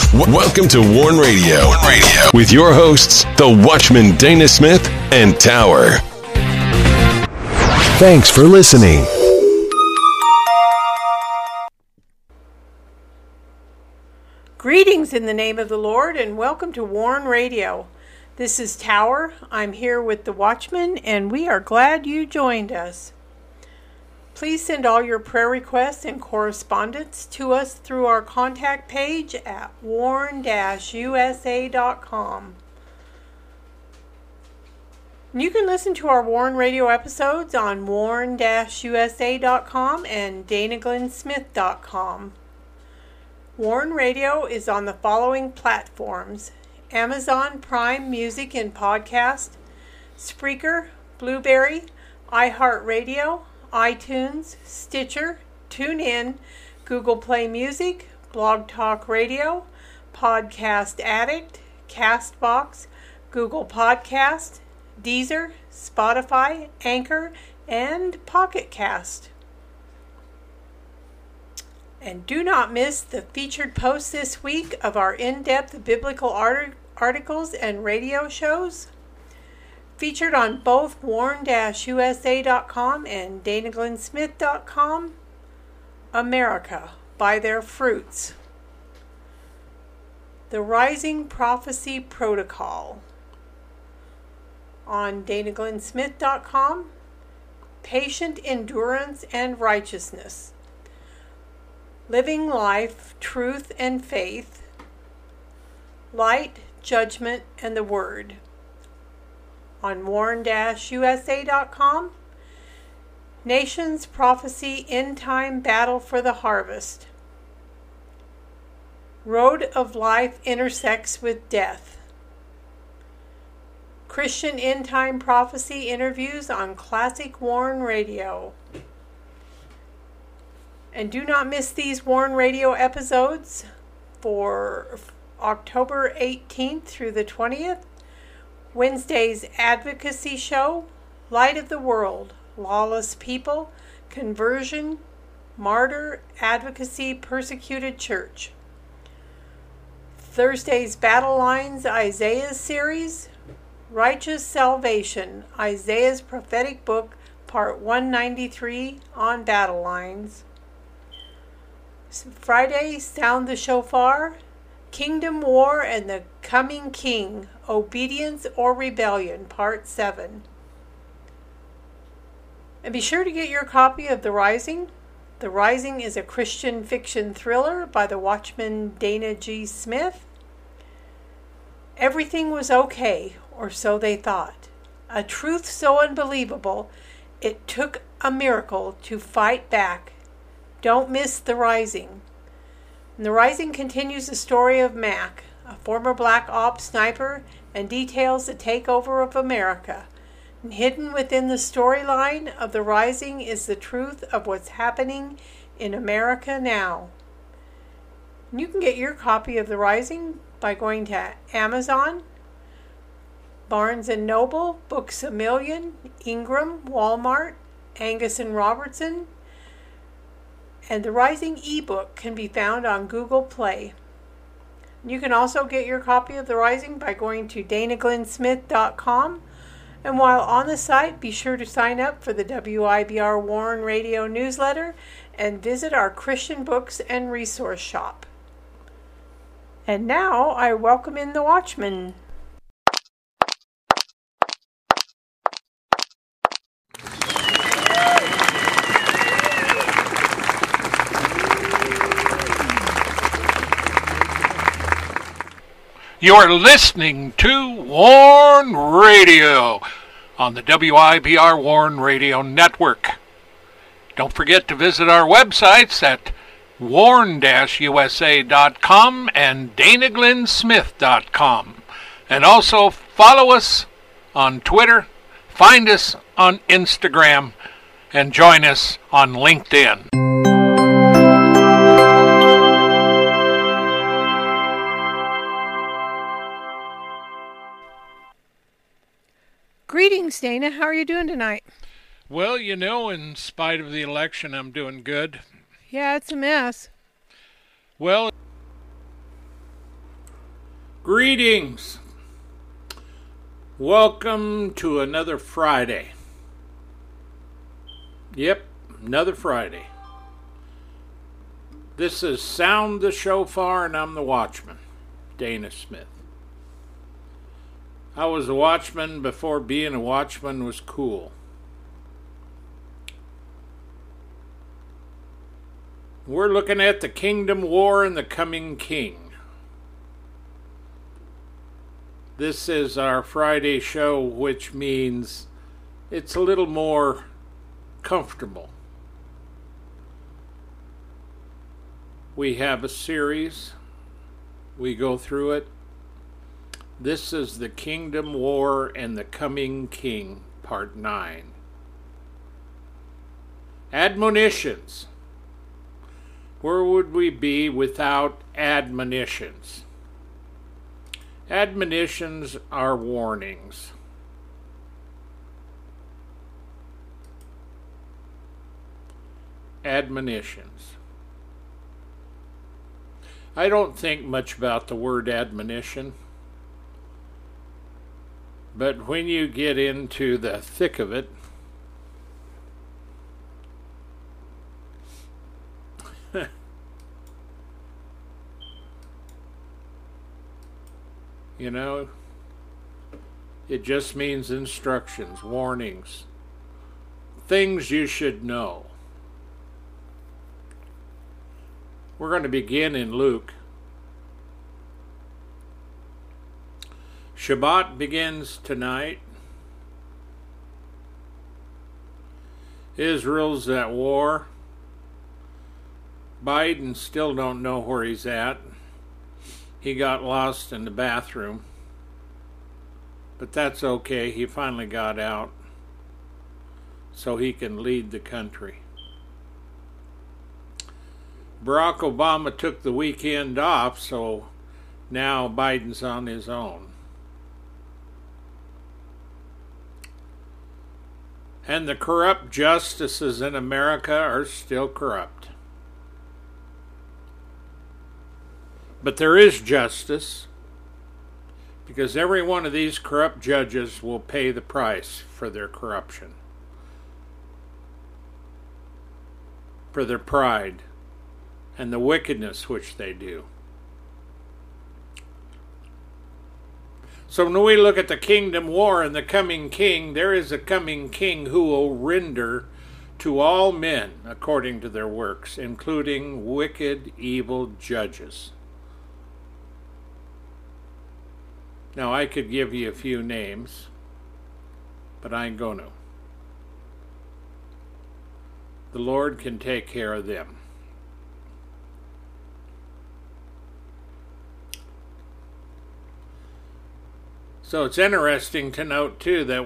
Welcome to Warn Radio. With your hosts, the Watchman Dana Smith and Tower. Thanks for listening. Greetings in the name of the Lord and welcome to Warn Radio. This is Tower. I'm here with the Watchman and we are glad you joined us. Please send all your prayer requests and correspondence to us through our contact page at warn-usa.com. You can listen to our Warn Radio episodes on warn-usa.com and danaglennsmith.com. Warn Radio is on the following platforms: Amazon Prime Music and Podcast, Spreaker, Blueberry, iHeartRadio, iTunes, Stitcher, TuneIn, Google Play Music, Blog Talk Radio, Podcast Addict, Castbox, Google Podcast, Deezer, Spotify, Anchor, and Pocket Cast. And do not miss the featured posts this week of our in-depth biblical articles and radio shows. Featured on both warn-usa.com and danaglennsmith.com, America by Their Fruits. The Rising Prophecy Protocol. On danaglennsmith.com, Patient Endurance and Righteousness. Living Life, Truth and Faith. Light, Judgment, and the Word. On warn-usa.com, Nations Prophecy End Time Battle for the Harvest. Road of Life Intersects with Death. Christian End Time Prophecy Interviews on Classic Warn Radio. And do not miss these Warn Radio episodes for October 18th through the 20th. Wednesday's Advocacy Show, Light of the World, Lawless People, Conversion, Martyr, Advocacy, Persecuted Church. Thursday's Battle Lines, Isaiah series, Righteous Salvation, Isaiah's Prophetic Book, Part 193 on Battle Lines. Friday, Sound the Shofar, Kingdom War and the Coming King, Obedience or Rebellion, Part 7. And be sure to get your copy of The Rising. The Rising is a Christian fiction thriller by the Watchman Dana G. Smith. Everything was okay, or so they thought. A truth so unbelievable, it took a miracle to fight back. Don't miss The Rising. And The Rising continues the story of Mac, a former Black Ops sniper, and details the takeover of America. And hidden within the storyline of The Rising is the truth of what's happening in America now. And you can get your copy of The Rising by going to Amazon, Barnes & Noble, Books A Million, Ingram, Walmart, Angus & Robertson, and The Rising ebook can be found on Google Play. You can also get your copy of The Rising by going to danaglennsmith.com. And while on the site, be sure to sign up for the WIBR Warn Radio newsletter and visit our Christian books and resource shop. And now I welcome in the Watchman. You are listening to Warn Radio on the WIBR Warn Radio Network. Don't forget to visit our websites at warn-usa.com and danaglennsmith.com. And also follow us on Twitter, find us on Instagram, and join us on LinkedIn. Greetings, Dana. How are you doing tonight? Well, you know, in spite of the election, I'm doing good. Yeah, it's a mess. Well, Greetings. Welcome to another Friday. Yep, another Friday. This is Sound the Shofar, and I'm the Watchman, Dana Smith. I was a watchman before being a watchman was cool. We're looking at the Kingdom War and the Coming King. This is our Friday show, which means it's a little more comfortable. We have a series. We go through it. This is the Kingdom War and the Coming King, Part 9. Admonitions. Where would we be without admonitions? Admonitions are warnings. Admonitions. I don't think much about the word admonition, but when you get into the thick of it, you know, it just means instructions, warnings, things you should know. We're going to begin in Luke. Shabbat begins tonight. Israel's at war. Biden still don't know where he's at. He got lost in the bathroom. But that's okay. He finally got out so he can lead the country. Barack Obama took the weekend off, so now Biden's on his own. And the corrupt justices in America are still corrupt. But there is justice, because every one of these corrupt judges will pay the price for their corruption, for their pride, and the wickedness which they do. So when we look at the Kingdom War and the coming king, there is a coming king who will render to all men according to their works, including wicked, evil judges. Now, I could give you a few names, but I ain't going to. The Lord can take care of them. So it's interesting to note, too, that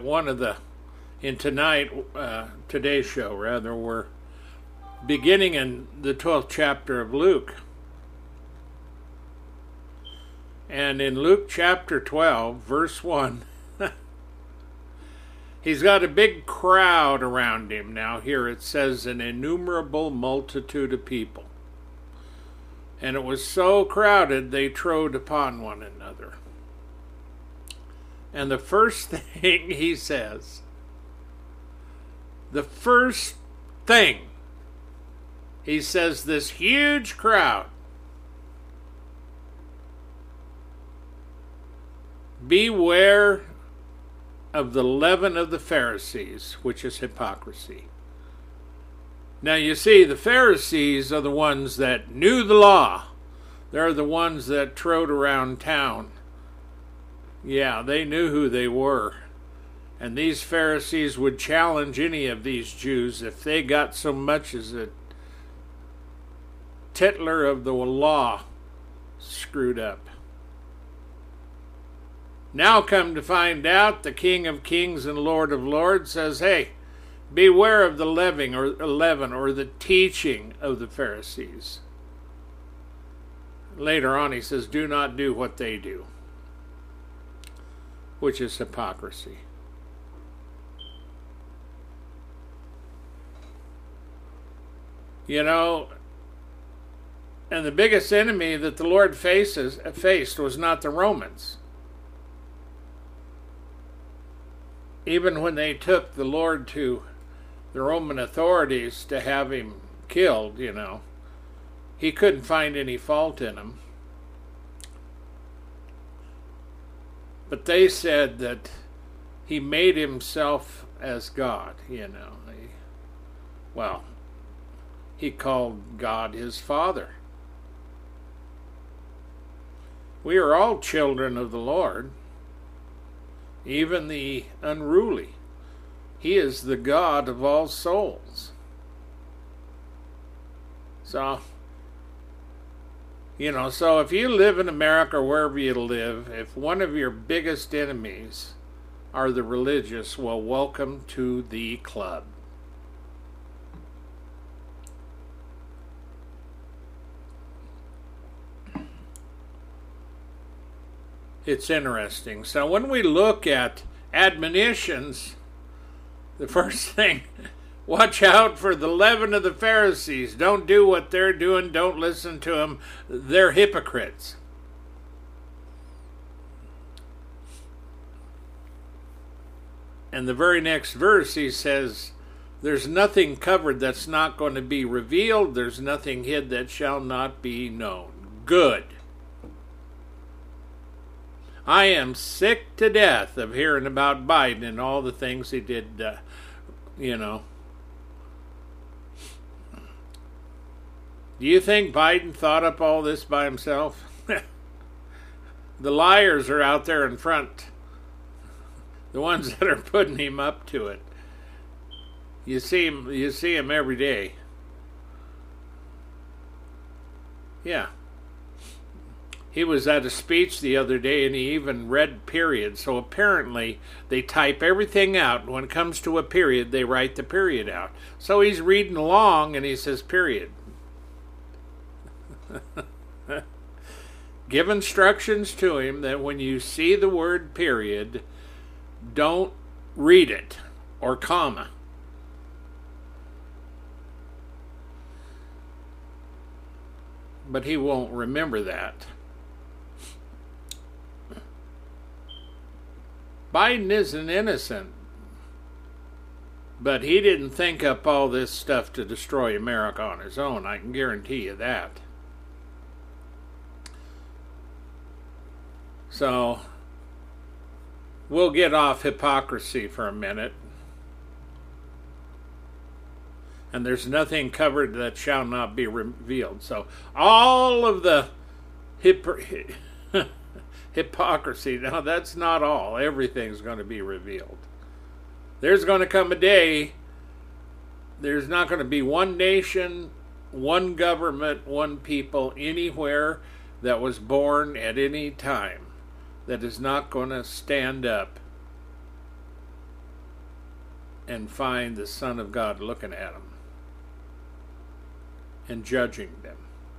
today's show, we're beginning in the 12th chapter of Luke. And in Luke chapter 12, verse 1, he's got a big crowd around him. Now here it says an innumerable multitude of people. And it was so crowded they trode upon one another. And the first thing he says, this huge crowd, beware of the leaven of the Pharisees, which is hypocrisy. Now you see, the Pharisees are the ones that knew the law. They're the ones that trode around town. Yeah, they knew who they were. And these Pharisees would challenge any of these Jews if they got so much as a titler of the law screwed up. Now come to find out, the King of Kings and Lord of Lords says, hey, beware of the leaven or the teaching of the Pharisees. Later on he says, do not do what they do, which is hypocrisy. You know, And the biggest enemy that the Lord faced was not the Romans. Even when they took the Lord to the Roman authorities to have him killed, he couldn't find any fault in him. But they said that he made himself as God, He called God his Father. We are all children of the Lord, even the unruly. He is the God of all souls. So if you live in America or wherever you live, if one of your biggest enemies are the religious, well, welcome to the club. It's interesting. So when we look at admonitions, the first thing, watch out for the leaven of the Pharisees. Don't do what they're doing. Don't listen to them. They're hypocrites. And the very next verse, he says, there's nothing covered that's not going to be revealed. There's nothing hid that shall not be known. Good. I am sick to death of hearing about Biden and all the things he did, Do you think Biden thought up all this by himself? The liars are out there in front. The ones that are putting him up to it. You see him every day. Yeah. He was at a speech the other day and he even read period. So apparently they type everything out. When it comes to a period, they write the period out. So he's reading along and he says period. Give instructions to him that when you see the word period, don't read it or comma. But he won't remember that. Biden isn't innocent, but he didn't think up all this stuff to destroy America on his own. I can guarantee you that. So, we'll get off hypocrisy for a minute. And there's nothing covered that shall not be revealed. So, all of the hypocrisy, now that's not all. Everything's going to be revealed. There's going to come a day, there's not going to be one nation, one government, one people anywhere that was born at any time that is not going to stand up and find the Son of God looking at them and judging them.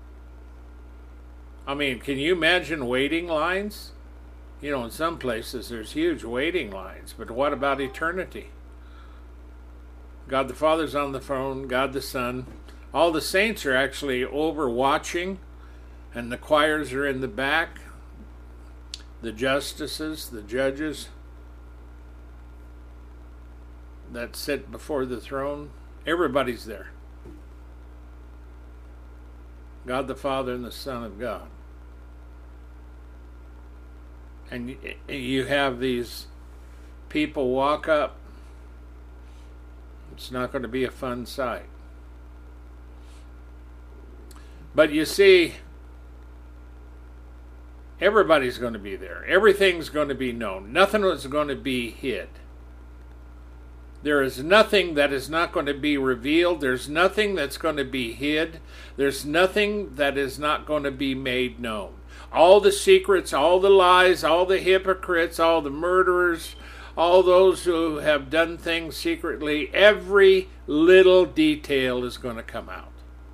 I mean, can you imagine waiting lines? In some places there's huge waiting lines, but what about eternity? God the Father's on the throne, God the Son. All the saints are actually over watching, and the choirs are in the back. The justices, the judges that sit before the throne, everybody's there. God the Father and the Son of God. And you have these people walk up. It's not going to be a fun sight. But you see, everybody's going to be there. Everything's going to be known. Nothing is going to be hid. There is nothing that is not going to be revealed. There's nothing that's going to be hid. There's nothing that is not going to be made known. All the secrets, all the lies, all the hypocrites, all the murderers, all those who have done things secretly, every little detail is going to come out.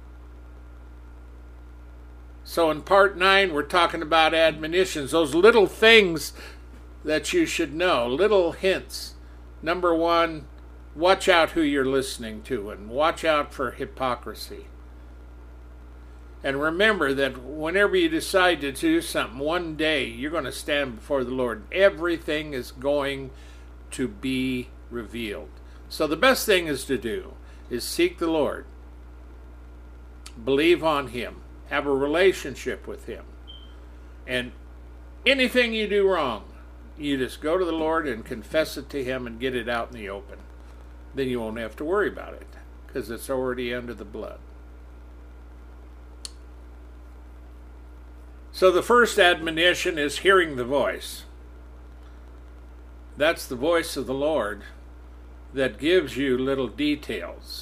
So in part 9, we're talking about admonitions, those little things that you should know, little hints. Number 1, watch out who you're listening to and watch out for hypocrisy. And remember that whenever you decide to do something, one day you're going to stand before the Lord. Everything is going to be revealed. So the best thing is to do is seek the Lord. Believe on Him. Have a relationship with Him. And anything you do wrong, you just go to the Lord and confess it to Him and get it out in the open. Then you won't have to worry about it because it's already under the blood. So the first admonition is hearing the voice. That's the voice of the Lord that gives you little details.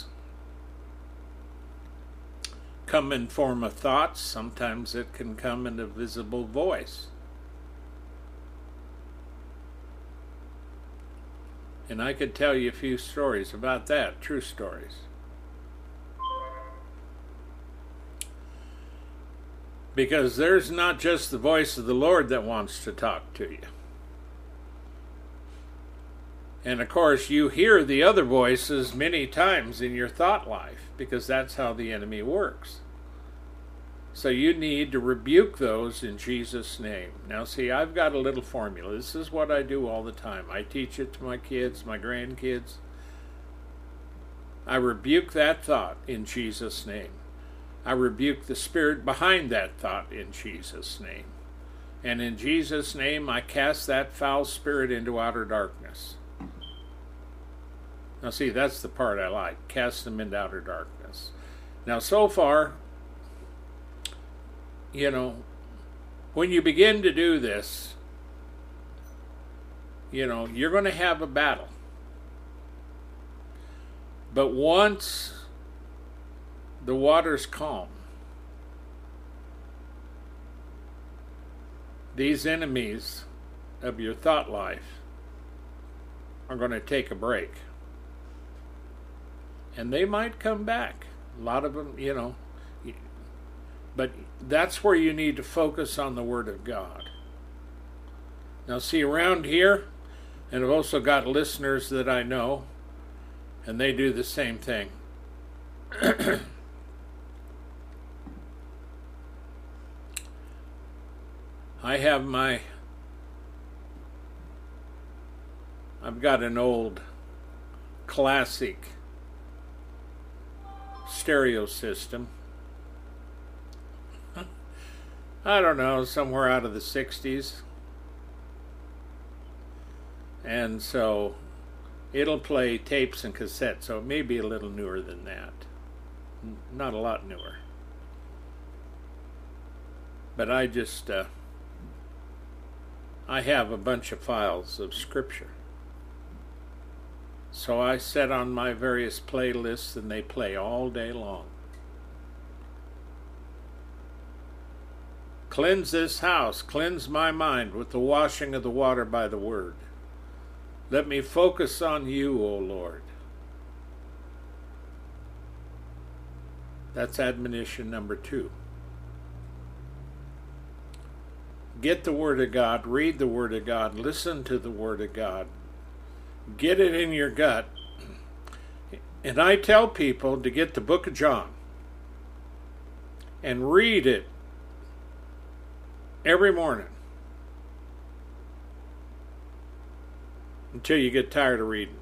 Come in form of thoughts. Sometimes it can come in a visible voice. And I could tell you a few stories about that, true stories. Because there's not just the voice of the Lord that wants to talk to you. And of course, you hear the other voices many times in your thought life, because that's how the enemy works. So you need to rebuke those in Jesus' name. Now see, I've got a little formula. This is what I do all the time. I teach it to my kids, my grandkids. I rebuke that thought in Jesus' name. I rebuke the spirit behind that thought in Jesus' name. And in Jesus' name, I cast that foul spirit into outer darkness. Now see, that's the part I like. Cast them into outer darkness. Now so far, when you begin to do this, you're going to have a battle. But once the water's calm, these enemies of your thought life are going to take a break. And they might come back. A lot of them, but that's where you need to focus on the Word of God. Now see, around here, and I've also got listeners that I know, and they do the same thing. I've got an old classic stereo system. I don't know, somewhere out of the 60s. And so it'll play tapes and cassettes, so it may be a little newer than that. Not a lot newer. But I have a bunch of files of Scripture. So I set on my various playlists and they play all day long. Cleanse this house, cleanse my mind with the washing of the water by the Word. Let me focus on you, O Lord. That's admonition number 2. Get the Word of God, read the Word of God, listen to the Word of God. Get it in your gut. And I tell people to get the book of John and read it every morning until you get tired of reading.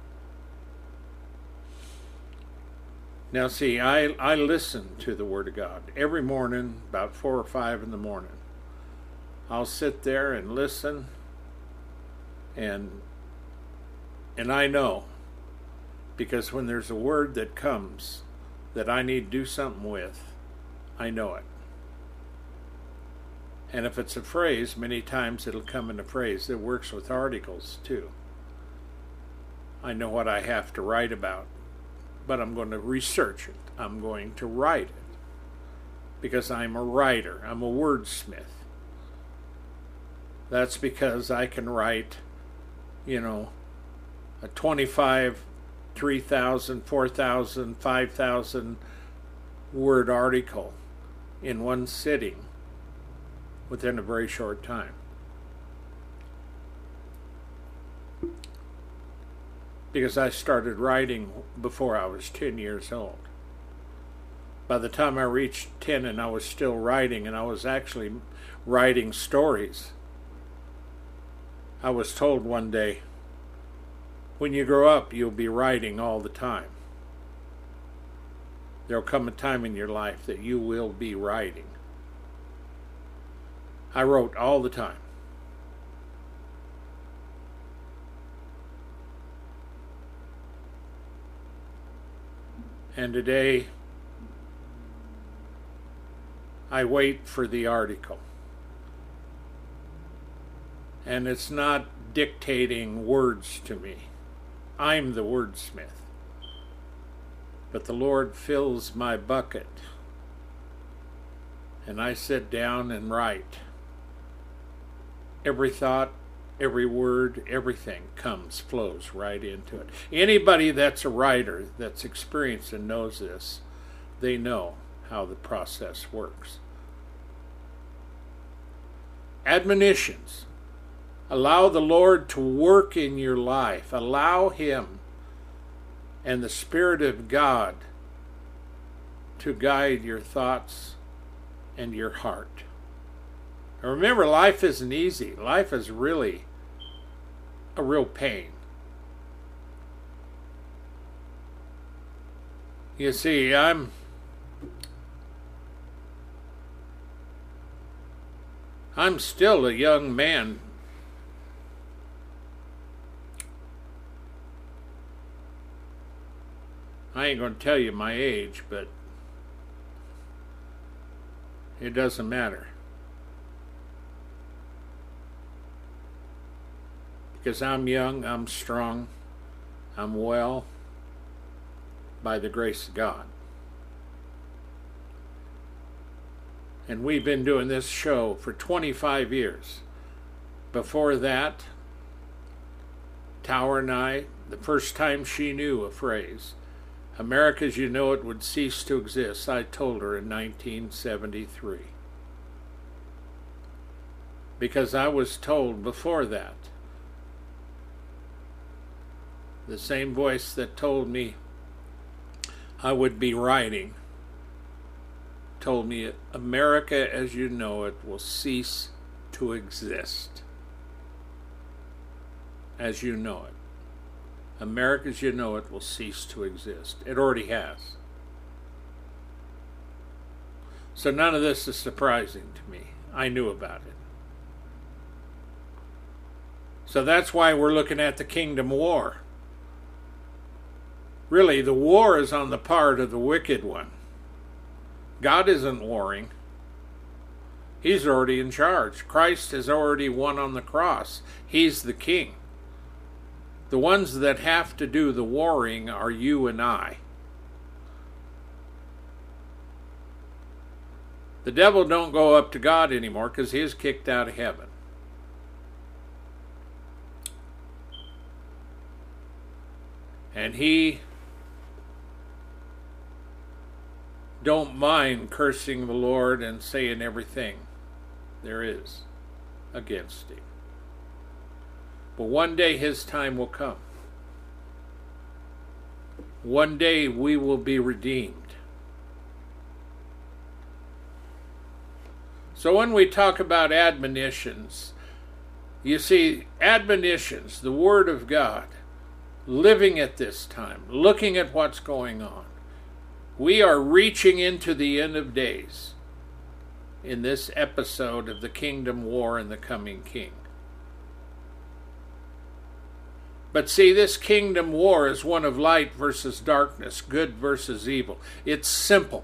Now see, I listen to the Word of God every morning about 4 or 5 in the morning. I'll sit there and listen, and I know, because when there's a word that comes that I need to do something with, I know it. And if it's a phrase, many times it'll come in a phrase. It works with articles too. I know what I have to write about, but I'm going to research it. I'm going to write it because I'm a writer. I'm a wordsmith. That's because I can write, a 25, 3,000, 4,000, 5,000 word article in one sitting within a very short time. Because I started writing before I was 10 years old. By the time I reached 10 and I was still writing, and I was actually writing stories, I was told one day, when you grow up, you'll be writing all the time. There'll come a time in your life that you will be writing. I wrote all the time. And today, I wait for the article. And it's not dictating words to me. I'm the wordsmith. But the Lord fills my bucket. And I sit down and write. Every thought, every word, everything flows right into it. Anybody that's a writer, that's experienced and knows this, they know how the process works. Admonitions. Allow the Lord to work in your life. Allow Him and the Spirit of God to guide your thoughts and your heart. And remember, life isn't easy. Life is really a real pain. You see, I'm still a young man. I ain't going to tell you my age, but it doesn't matter. Because I'm young, I'm strong, I'm well, by the grace of God. And we've been doing this show for 25 years. Before that, Tower and I, the first time she knew a phrase, America as you know it would cease to exist, I told her in 1973. Because I was told before that, the same voice that told me I would be writing told me America as you know it will cease to exist. As you know it. America as you know it will cease to exist. It already has. So none of this is surprising to me. I knew about it. So that's why we're looking at the kingdom war. Really, the war is on the part of the wicked one. God isn't warring. He's already in charge. Christ has already won on the cross. He's the king. The ones that have to do the warring are you and I. The devil don't go up to God anymore because he is kicked out of heaven. And he don't mind cursing the Lord and saying everything there is against him. But one day his time will come. One day we will be redeemed. So when we talk about admonitions, you see, admonitions, the Word of God, living at this time, looking at what's going on, we are reaching into the end of days in this episode of the Kingdom War and the Coming King. But see, this kingdom war is one of light versus darkness, good versus evil. It's simple.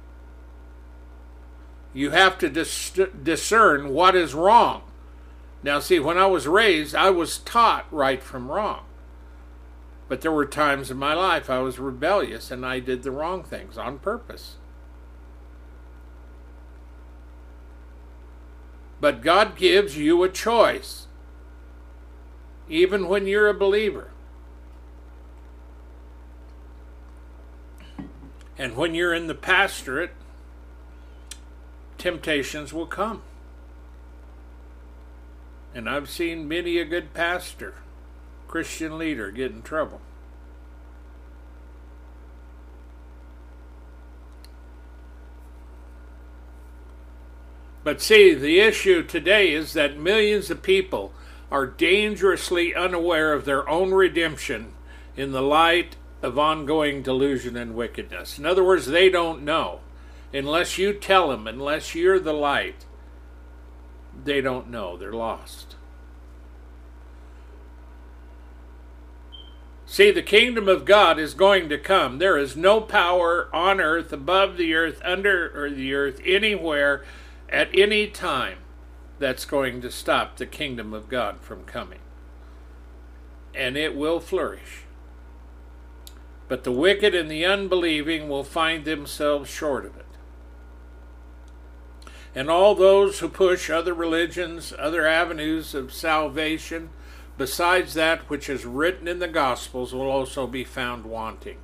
You have to discern what is wrong. Now see, when I was raised, I was taught right from wrong. But there were times in my life I was rebellious and I did the wrong things on purpose. But God gives you a choice, even when you're a believer. And when you're in the pastorate, temptations will come. And I've seen many a good pastor, Christian leader, get in trouble. But see, the issue today is that millions of people are dangerously unaware of their own redemption in the light of ongoing delusion and wickedness. In other words, they don't know. Unless you tell them, unless you're the light, they don't know. They're lost. See, the kingdom of God is going to come. There is no power on earth, above the earth, under the earth, anywhere, at any time, that's going to stop the kingdom of God from coming. And it will flourish. But the wicked and the unbelieving will find themselves short of it. And all those who push other religions, other avenues of salvation, besides that which is written in the Gospels, will also be found wanting.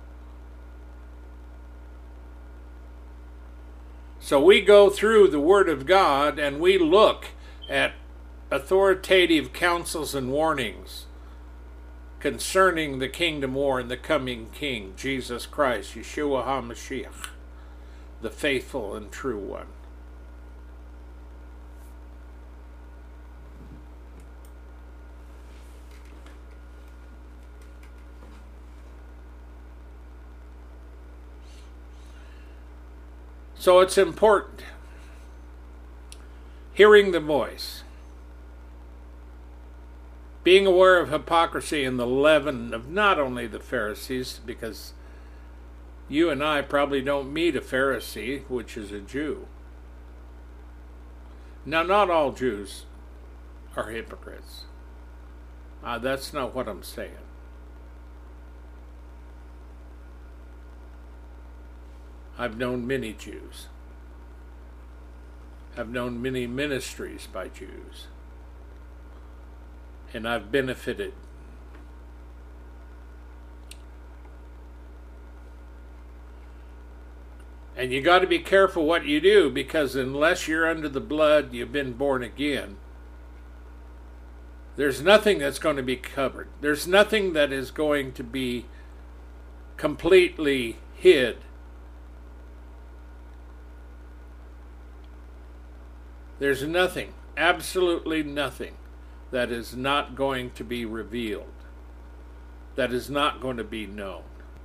So we go through the Word of God and we look at authoritative counsels and warnings concerning the kingdom war and the coming King, Jesus Christ, Yeshua HaMashiach, the faithful and true one. So it's important. Hearing the voice. Being aware of hypocrisy and the leaven of not only the Pharisees, because you and I probably don't meet a Pharisee, which is a Jew. Now, not all Jews are hypocrites. That's not what I'm saying. I've known many Jews. I've known many ministries by Jews. And I've benefited. And you got to be careful what you do, because unless you're under the blood, you've been born again, there's nothing that's going to be covered. There's nothing that is going to be completely hid. There's nothing, absolutely nothing, that is not going to be revealed, that is not going to be known.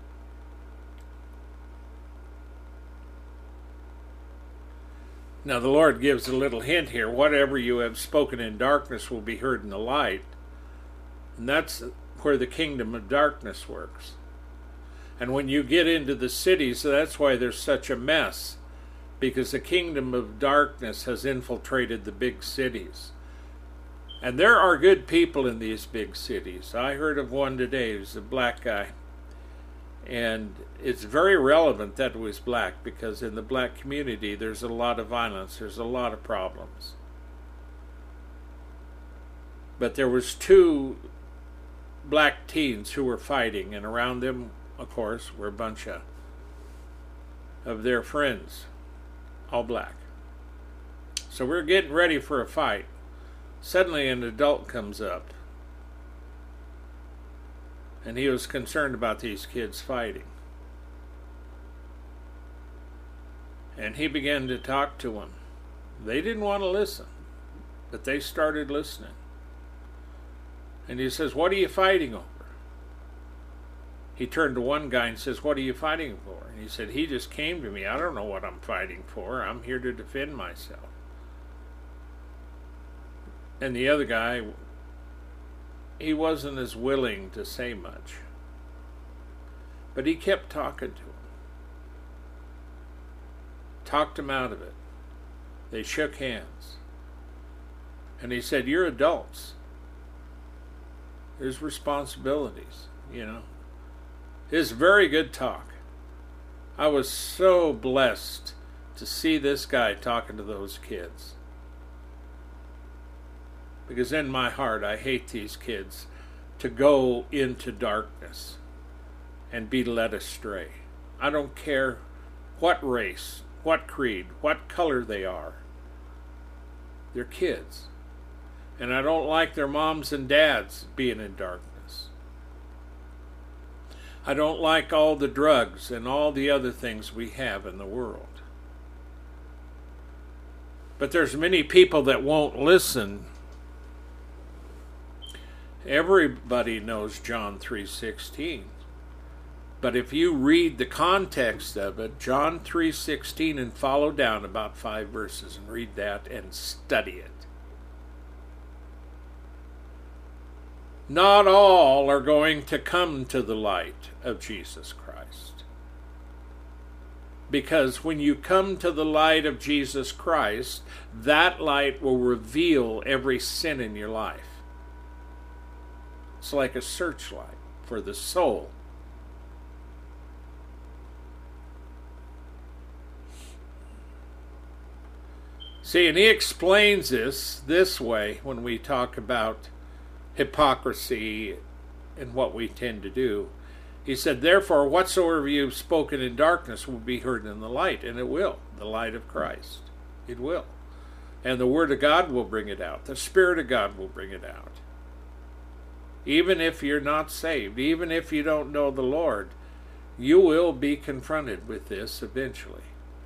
Now the Lord gives a little hint here. Whatever you have spoken in darkness will be heard in the light. And that's where the kingdom of darkness works. And when you get into the cities, that's why there's such a mess. Because the kingdom of darkness has infiltrated the big cities. And there are good people in these big cities. I heard of one today. He was a black guy. And it's very relevant that it was black, because in the black community there's a lot of violence. There's a lot of problems. But there was 2 black teens who were fighting, and around them, of course, were a bunch of their friends. All black. So we're getting ready for a fight. Suddenly an adult comes up. And he was concerned about these kids fighting. And he began to talk to them. They didn't want to listen, but they started listening. And he says, "What are you fighting over?" He turned to one guy and says, "What are you fighting for?" And he said, "He just came to me. I don't know what I'm fighting for. I'm here to defend myself." And the other guy, he wasn't as willing to say much. But he kept talking to him. Talked him out of it. They shook hands. And he said, "You're adults. There's responsibilities, you know." It's very good talk. I was so blessed to see this guy talking to those kids. Because in my heart, I hate these kids to go into darkness and be led astray. I don't care what race, what creed, what color they are. They're kids. And I don't like their moms and dads being in darkness. I don't like all the drugs and all the other things we have in the world. But there's many people that won't listen. Everybody knows John 3:16. But if you read the context of it, John 3:16, and follow down about 5 verses and read that and study it. Not all are going to come to the light of Jesus Christ. Because when you come to the light of Jesus Christ, that light will reveal every sin in your life. It's like a searchlight for the soul. See, and he explains this way when we talk about hypocrisy and what we tend to do. He said, therefore, whatsoever you have spoken in darkness will be heard in the light, and it will, the light of Christ. It will. And the Word of God will bring it out. The Spirit of God will bring it out. Even if you're not saved, even if you don't know the Lord, you will be confronted with this eventually.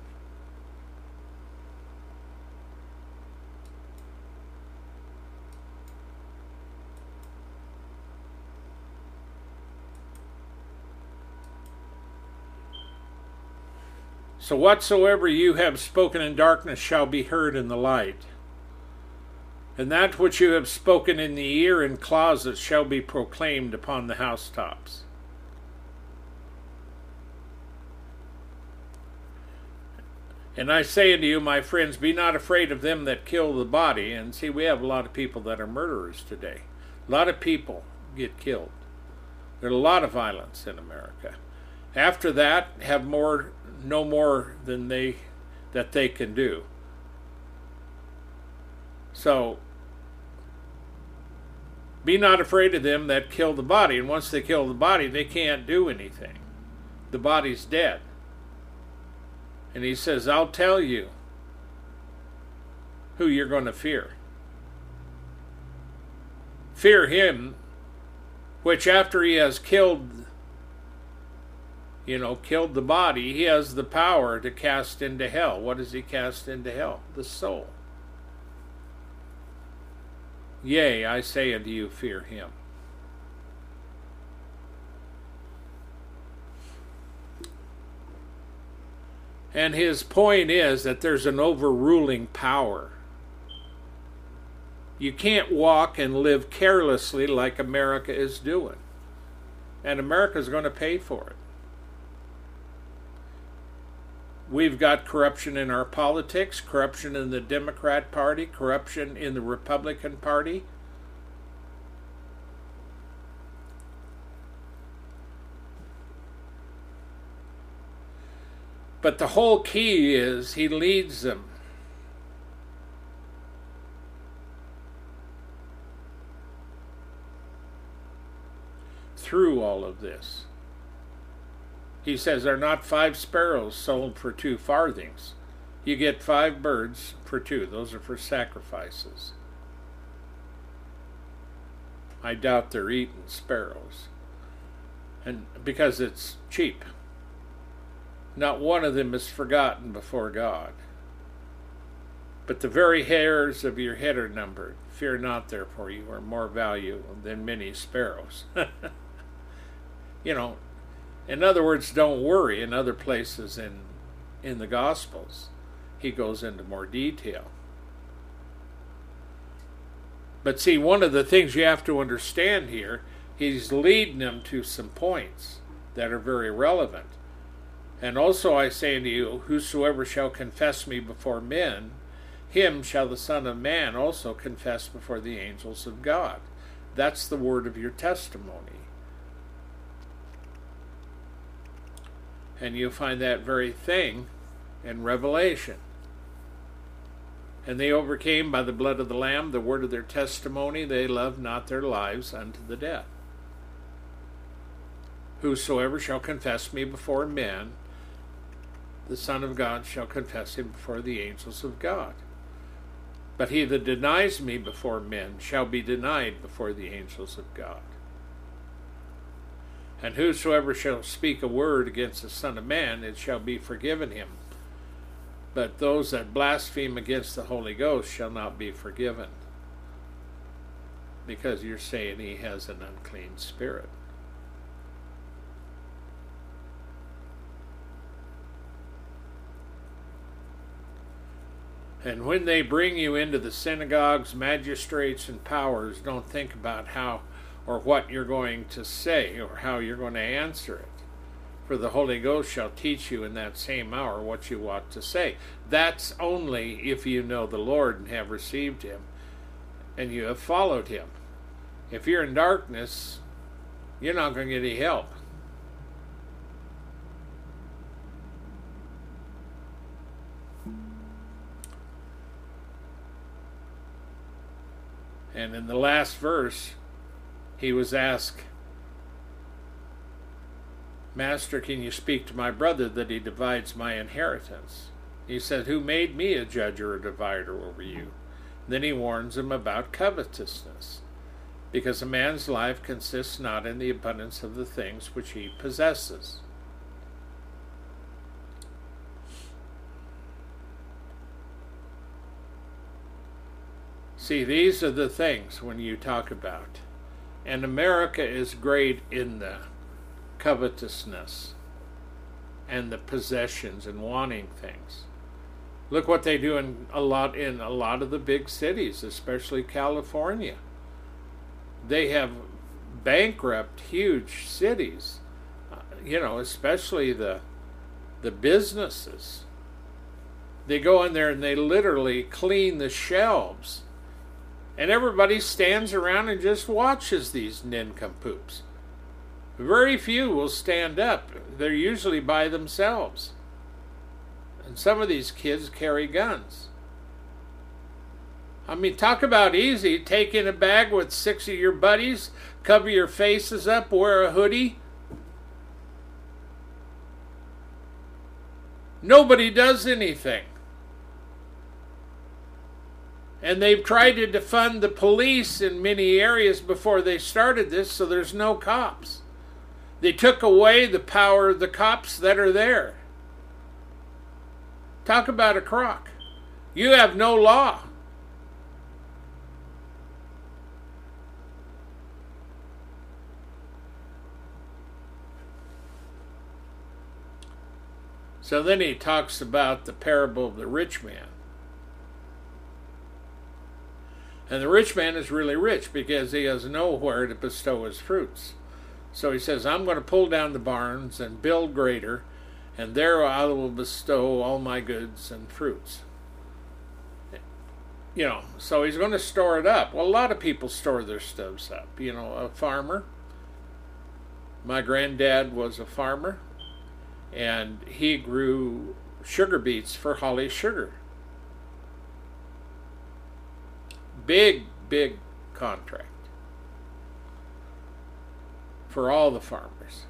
So whatsoever you have spoken in darkness shall be heard in the light. And that which you have spoken in the ear in closets shall be proclaimed upon the housetops. And I say unto you, my friends, be not afraid of them that kill the body. And see, we have a lot of people that are murderers today. A lot of people get killed. There's a lot of violence in America. After that, have no more than they can do. So, be not afraid of them that kill the body. And once they kill the body, they can't do anything. The body's dead. And he says, I'll tell you who you're going to fear. Fear him, which after he has killed the body, he has the power to cast into hell. What does he cast into hell? The soul. Yea, I say unto you, fear him. And his point is that there's an overruling power. You can't walk and live carelessly like America is doing. And America's going to pay for it. We've got corruption in our politics, corruption in the Democrat Party, corruption in the Republican Party. But the whole key is he leads them. Through all of this. He says, are not 5 sparrows sold for 2 farthings? You get 5 birds for 2. Those are for sacrifices. I doubt they're eating sparrows. And because it's cheap. Not one of them is forgotten before God. But the very hairs of your head are numbered. Fear not, therefore, you are more valuable than many sparrows. In other words, don't worry. In other places in the Gospels, he goes into more detail. But see, one of the things you have to understand here, he's leading them to some points that are very relevant. And also I say unto you, whosoever shall confess me before men, him shall the Son of Man also confess before the angels of God. That's the word of your testimony. And you find that very thing in Revelation. And they overcame by the blood of the Lamb, the word of their testimony. They loved not their lives unto the death. Whosoever shall confess me before men, the Son of God shall confess him before the angels of God. But he that denies me before men shall be denied before the angels of God. And whosoever shall speak a word against the Son of Man, it shall be forgiven him. but those that blaspheme against the Holy Ghost shall not be forgiven, because you're saying he has an unclean spirit. And when they bring you into the synagogues, magistrates, and powers, don't think about how or what you're going to say or how you're going to answer it. For the Holy Ghost shall teach you in that same hour what you ought to say. That's only if you know the Lord and have received him and you have followed him. If you're in darkness, you're not going to get any help. And in the last verse, he was asked, Master, can you speak to my brother that he divides my inheritance? He said, who made me a judge or a divider over you? Then he warns him about covetousness, because a man's life consists not in the abundance of the things which he possesses. See, these are the things when you talk about. And America is great in the covetousness and the possessions and wanting things. Look what they do in a lot of the big cities, especially California. They have bankrupt huge cities, especially the businesses. They go in there and they literally clean the shelves. And everybody stands around and just watches these nincompoops. Very few will stand up. They're usually by themselves. And some of these kids carry guns. I mean, talk about easy. Take in a bag with 6 of your buddies, cover your faces up, wear a hoodie. Nobody does anything. And they've tried to defund the police in many areas before they started this, so there's no cops. They took away the power of the cops that are there. Talk about a crock. You have no law. So then he talks about the parable of the rich man. And the rich man is really rich because he has nowhere to bestow his fruits. So he says, I'm going to pull down the barns and build greater, and there I will bestow all my goods and fruits. So he's going to store it up. Well, a lot of people store their stuffs up. A farmer. My granddad was a farmer, and he grew sugar beets for Holly Sugar. Big contract for all the farmers.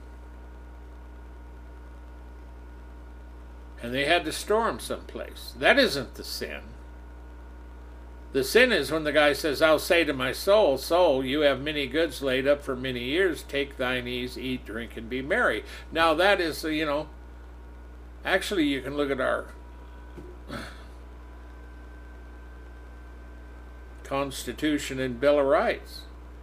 And they had to store them someplace. That isn't the sin. The sin is when the guy says, I'll say to my soul, soul, you have many goods laid up for many years. Take thine ease, eat, drink, and be merry. Now that is, actually you can look at our Constitution and Bill of Rights.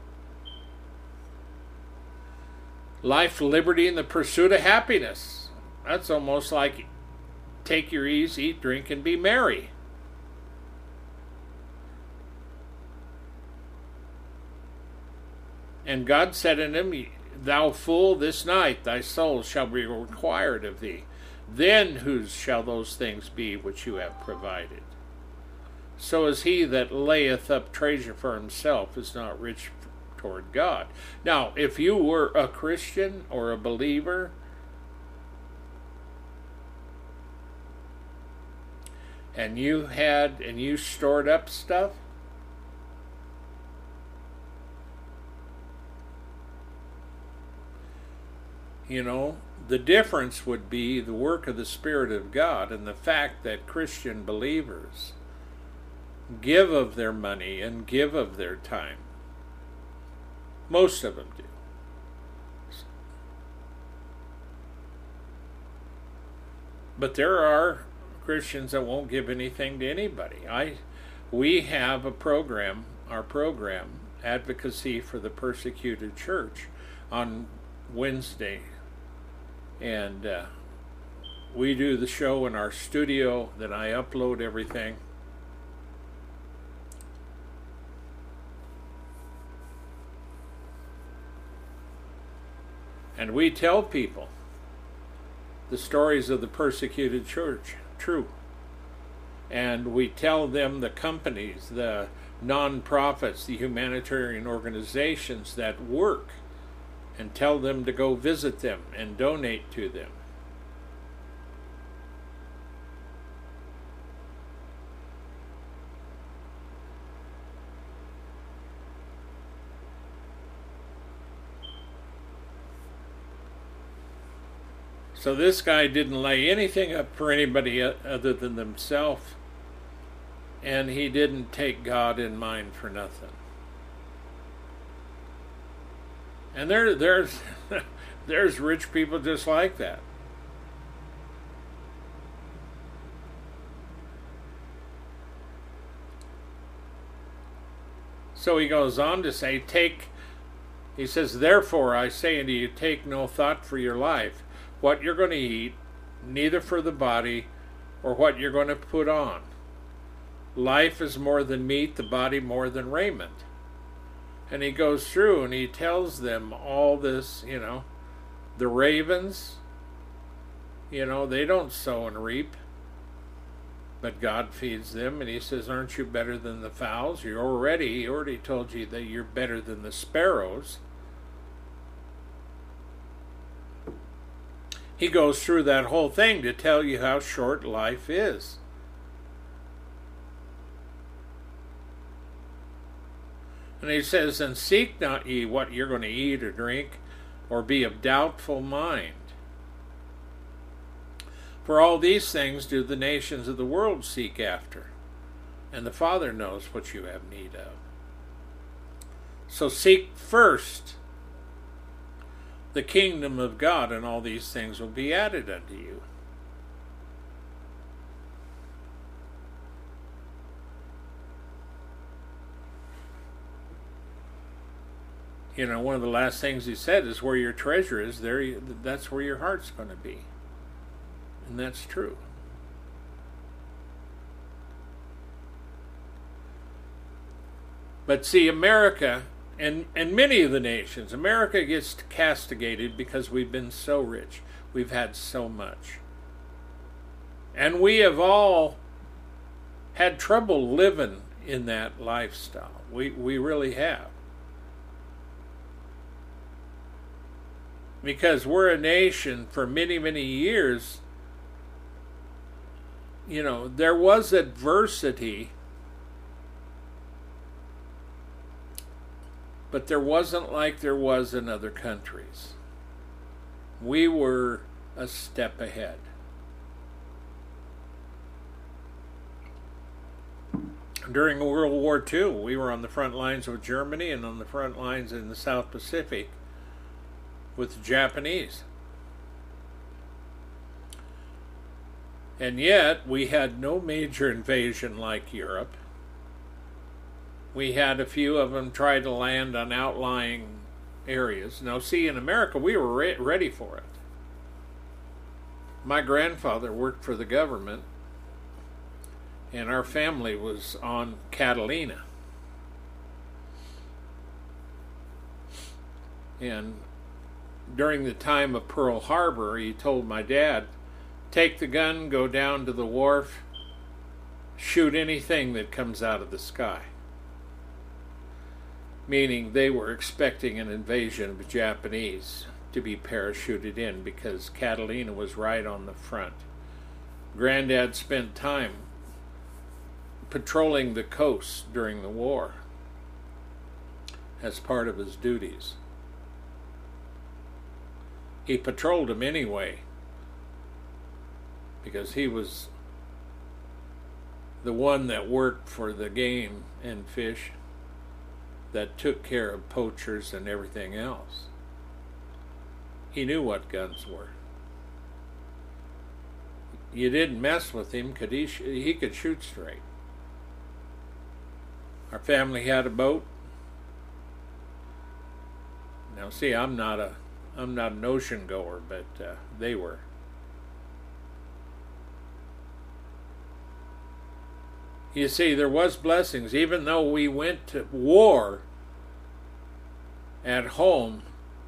Life, liberty, and the pursuit of happiness. That's almost like take your ease, eat, drink, and be merry. And God said unto him, Thou fool, this night thy soul shall be required of thee. Then whose shall those things be which you have provided? So is he that layeth up treasure for himself is not rich toward God. Now, if you were a Christian or a believer, and you stored up stuff, the difference would be the work of the Spirit of God and the fact that Christian believers give of their money and give of their time. Most of them do. But there are Christians that won't give anything to anybody. We have a program, our program, Advocacy for the Persecuted Church, on Wednesday. And we do the show in our studio, then I upload everything. And we tell people the stories of the persecuted church, true. And we tell them the companies, the non-profits, the humanitarian organizations that work, and tell them to go visit them and donate to them. So this guy didn't lay anything up for anybody other than himself, and he didn't take God in mind for nothing. And there's rich people just like that. So he goes on to say, he says, therefore I say unto you, take no thought for your life, what you're going to eat, neither for the body, or what you're going to put on. Life is more than meat, the body more than raiment. And he goes through and he tells them all this, the ravens, they don't sow and reap, but God feeds them. And he says, aren't you better than the fowls? He already told you that you're better than the sparrows. He goes through that whole thing to tell you how short life is. And he says, and seek not ye what you're going to eat or drink, or be of doubtful mind. For all these things do the nations of the world seek after, and the Father knows what you have need of. So seek first the kingdom of God, and all these things will be added unto you. One of the last things he said is, where your treasure is, that's where your heart's going to be. And that's true. But see, America, and many of the nations, America gets castigated because we've been so rich. We've had so much. And we have all had trouble living in that lifestyle. We really have. Because we're a nation for many, many years, there was adversity, but there wasn't like there was in other countries. We were a step ahead. During World War II, we were on the front lines with Germany and on the front lines in the South Pacific with the Japanese. And yet, we had no major invasion like Europe. We had a few of them try to land on outlying areas. Now, see, in America, we were ready for it. My grandfather worked for the government, and our family was on Catalina. And during the time of Pearl Harbor, he told my dad, take the gun, go down to the wharf, shoot anything that comes out of the sky. Meaning they were expecting an invasion of the Japanese to be parachuted in because Catalina was right on the front. Granddad spent time patrolling the coast during the war as part of his duties. He patrolled them anyway because he was the one that worked for the game and fish that took care of poachers and everything else. He knew what guns were. you didn't mess with him because he could shoot straight. Our family had a boat. Now, see, I'm not an ocean goer, but they were. You see, there was blessings. Even though we went to war at home,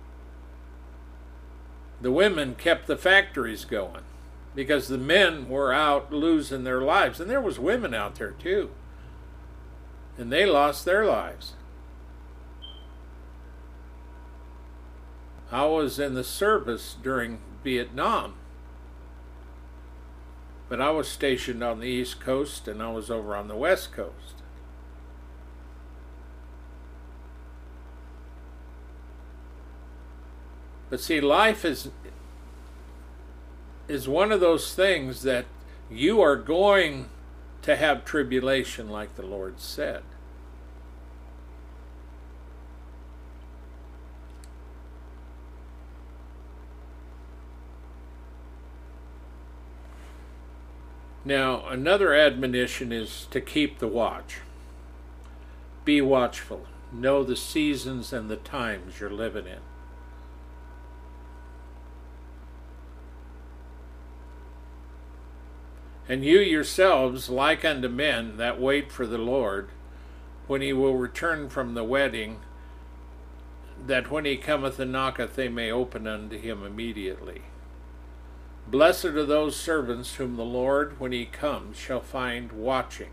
the women kept the factories going because the men were out losing their lives. And there was women out there too. And they lost their lives. I was in the service during Vietnam. But I was stationed on the East Coast and I was over on the West Coast. But see, life is one of those things that you are going to have tribulation, like the Lord said. Now, another admonition is to keep the watch. Be watchful. Know the seasons and the times you're living in. And you yourselves, like unto men that wait for the Lord, when he will return from the wedding, that when he cometh and knocketh, they may open unto him immediately. Blessed are those servants whom the Lord, when he comes, shall find watching.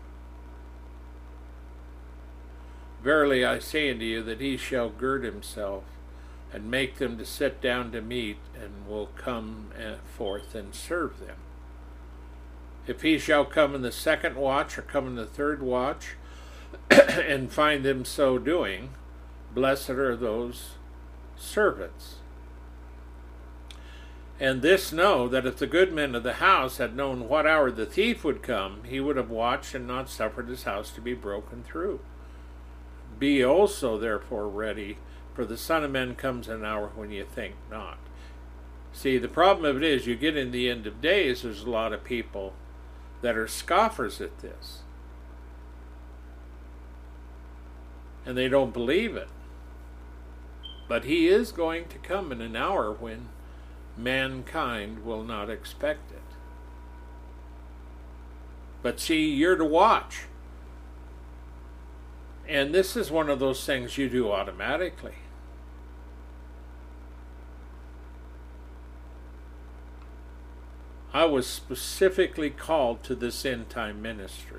Verily I say unto you, that he shall gird himself, and make them to sit down to meat, and will come forth and serve them. If he shall come in the second watch, or come in the third watch, and find them so doing, blessed are those servants. And this know, that if the good men of the house had known what hour the thief would come, he would have watched and not suffered his house to be broken through. Be also therefore ready, for the Son of Man comes in an hour when you think not. See, the problem of it is, you get in the end of days, there's a lot of people that are scoffers at this. And they don't believe it. But he is going to come in an hour when mankind will not expect it. But see, you're to watch. And this is one of those things you do automatically. I was specifically called to this end time ministry.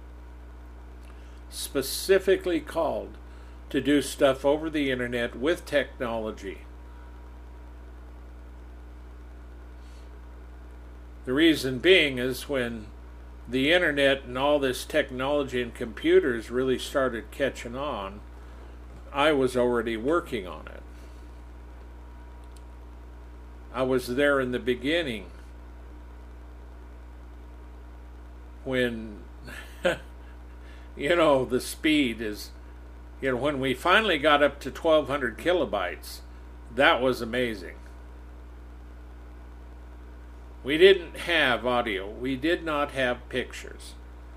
Specifically called to do stuff over the internet with technology. The reason being is when the internet and all this technology and computers really started catching on, I was already working on it. I was there in the beginning when, the speed is, when we finally got up to 1,200 kilobytes, that was amazing. We didn't have audio. We did not have pictures.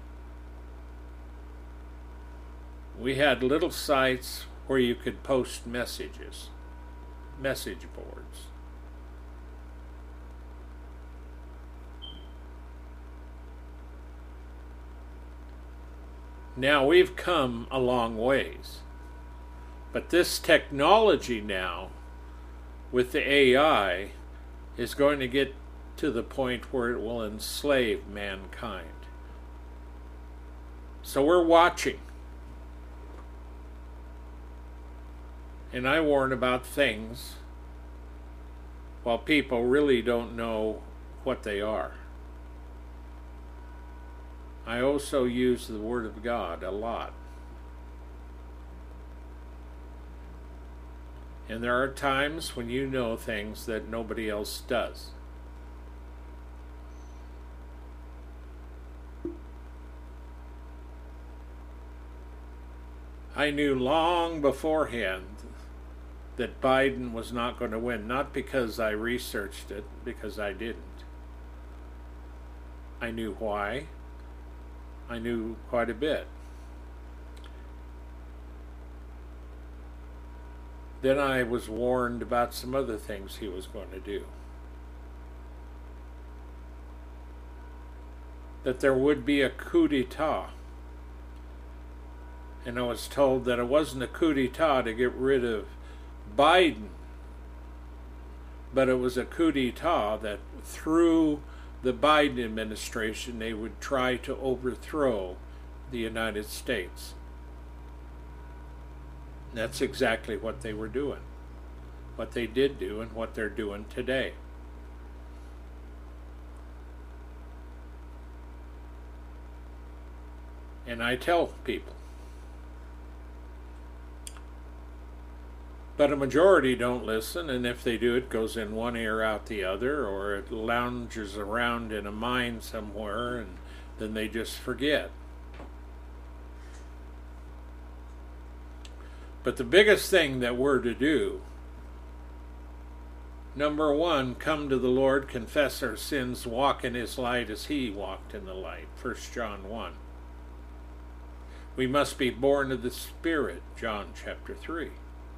We had little sites where you could post messages, message boards. Now we've come a long ways. But this technology now, with the AI, is going to get to the point where it will enslave mankind. So we're watching. And I warn about things while people really don't know what they are. I also use the Word of God a lot. And there are times when you know things that nobody else does. I knew long beforehand that Biden was not going to win, not because I researched it, because I didn't. I knew why. I knew quite a bit. Then I was warned about some other things he was going to do. That there would be a coup d'etat. And I was told that it wasn't a coup d'etat to get rid of Biden, but it was a coup d'etat that through the Biden administration they would try to overthrow the United States. That's exactly what they were doing, what they did do, and what they're doing today. And I tell people, but a majority don't listen, and if they do, it goes in one ear out the other, or it lounges around in a mind somewhere, and then they just forget. But the biggest thing that we're to do, number one, come to the Lord, confess our sins, walk in His light as He walked in the light, 1 John 1. We must be born of the Spirit, John chapter 3.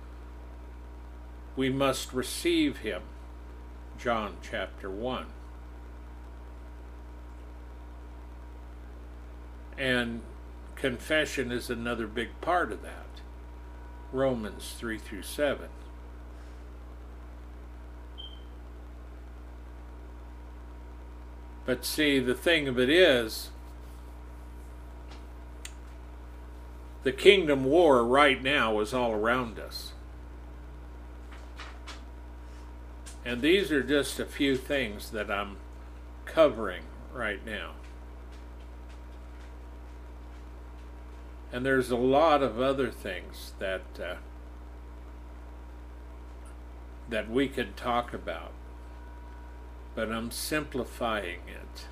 We must receive Him, John chapter 1. And confession is another big part of that, Romans 3 through 7. But see, the thing of it is, the kingdom war right now is all around us. And these are just a few things that I'm covering right now. And there's a lot of other things that we could talk about, but I'm simplifying it,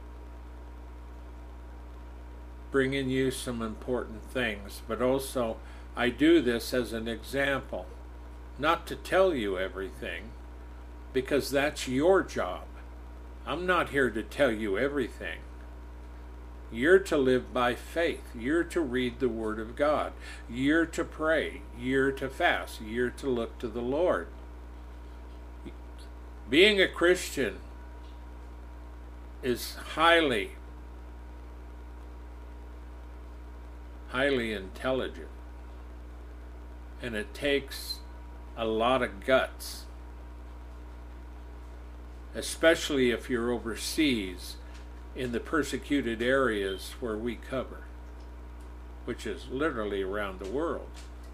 bringing you some important things, but also I do this as an example, not to tell you everything, because that's your job. I'm not here to tell you everything. You're to live by faith. You're to read the Word of God. You're to pray. You're to fast. You're to look to the Lord. Being a Christian is highly intelligent. And it takes a lot of guts, especially if you're overseas in the persecuted areas where we cover, which is literally around the world.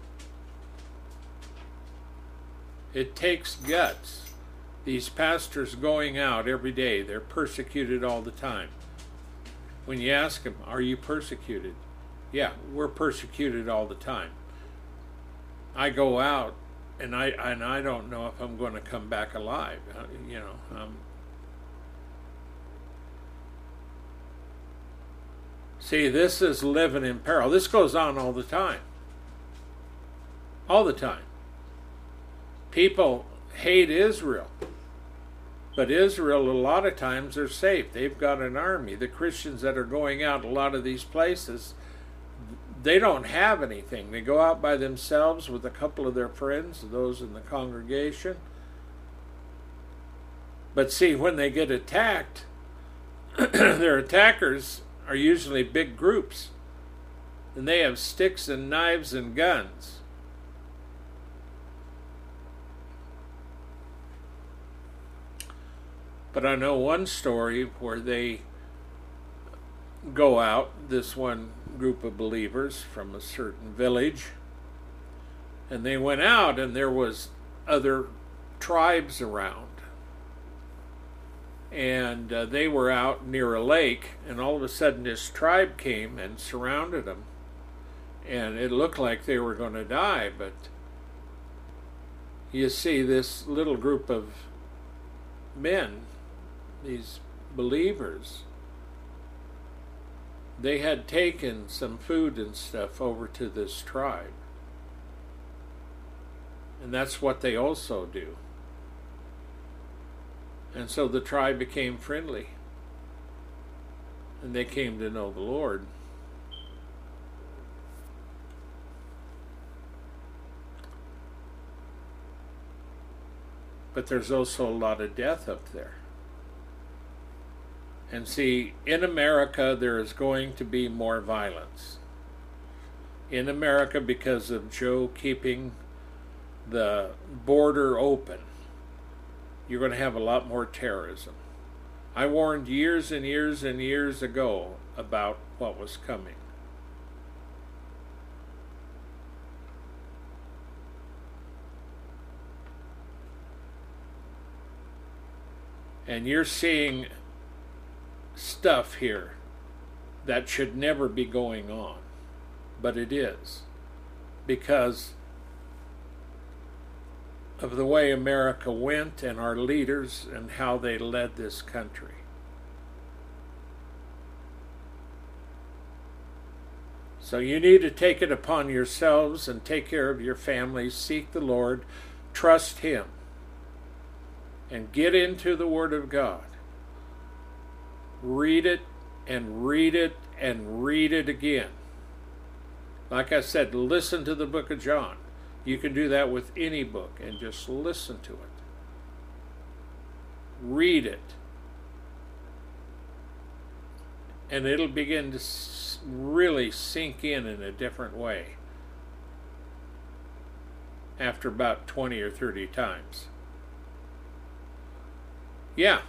It takes guts. These pastors going out every day, they're persecuted all the time. When you ask them, are you persecuted? Yeah, we're persecuted all the time. I go out and I don't know if I'm going to come back alive. See, this is living in peril. This goes on all the time. All the time. People hate Israel. But Israel, a lot of times, are safe. They've got an army. The Christians that are going out a lot of these places, they don't have anything. They go out by themselves with a couple of their friends, those in the congregation. But see, when they get attacked, their attackers are usually big groups. And they have sticks and knives and guns. But I know one story where they go out, this one group of believers from a certain village, and they went out and there was other tribes around. And they were out near a lake, and all of a sudden this tribe came and surrounded them. And it looked like they were going to die, but you see, this little group of men, these believers, they had taken some food and stuff over to this tribe. And that's what they also do. And so the tribe became friendly. and they came to know the Lord. But there's also a lot of death up there. And see, in America, there is going to be more violence. In America, because of Joe keeping the border open, you're going to have a lot more terrorism. I warned years and years and years ago about what was coming. And you're seeing stuff here that should never be going on, but it is, because of the way America went and our leaders and how they led this country. So you need to take it upon yourselves and take care of your families, seek the Lord, trust Him, and get into the Word of God. Read it and read it and read it again. Like I said, listen to the book of John. You can do that with any book and just listen to it. Read it. And it'll begin to really sink in a different way after about 20 or 30 times. Yeah.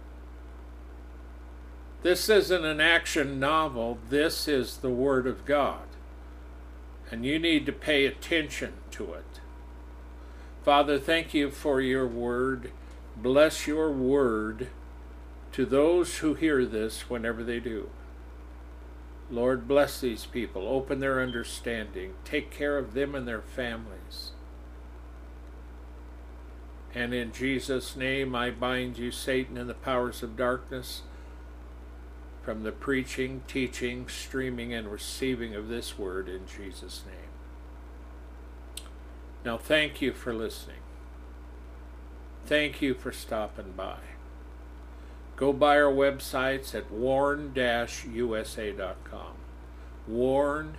This isn't an action novel. This is the Word of God. And you need to pay attention to it. Father, thank you for your Word. Bless your Word to those who hear this whenever they do. Lord, bless these people. Open their understanding. Take care of them and their families. And in Jesus' name, I bind you, Satan, and the powers of darkness from the preaching, teaching, streaming, and receiving of this word in Jesus' name. Now, thank you for listening. Thank you for stopping by. Go by our websites at warn-usa.com. Warn,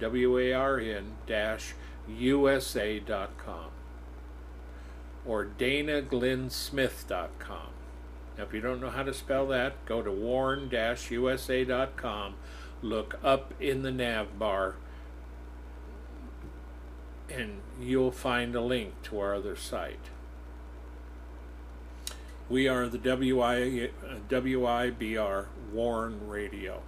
WARN-USA.com. or DanaGlynnSmith.com. Now, if you don't know how to spell that, go to warn-usa.com, look up in the nav bar, and you'll find a link to our other site. We are the WIBR Warn Radio.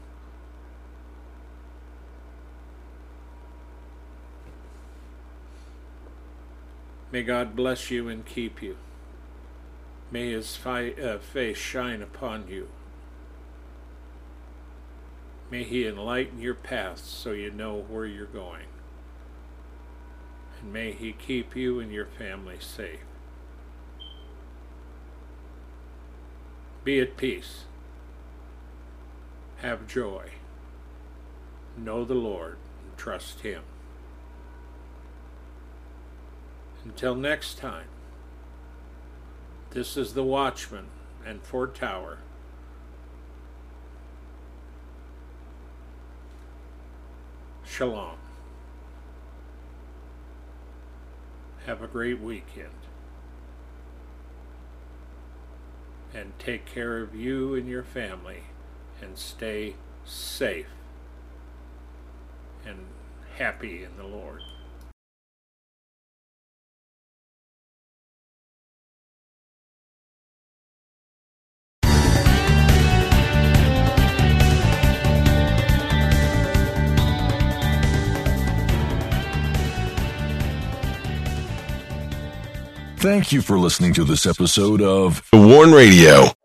May God bless you and keep you. May His face shine upon you. May He enlighten your paths so you know where you're going. And may He keep you and your family safe. Be at peace. Have joy. Know the Lord and trust Him. Until next time, this is the Watchman and Fort Tower. Shalom. Have a great weekend. And take care of you and your family and stay safe and happy in the Lord. Thank you for listening to this episode of The Warn Radio.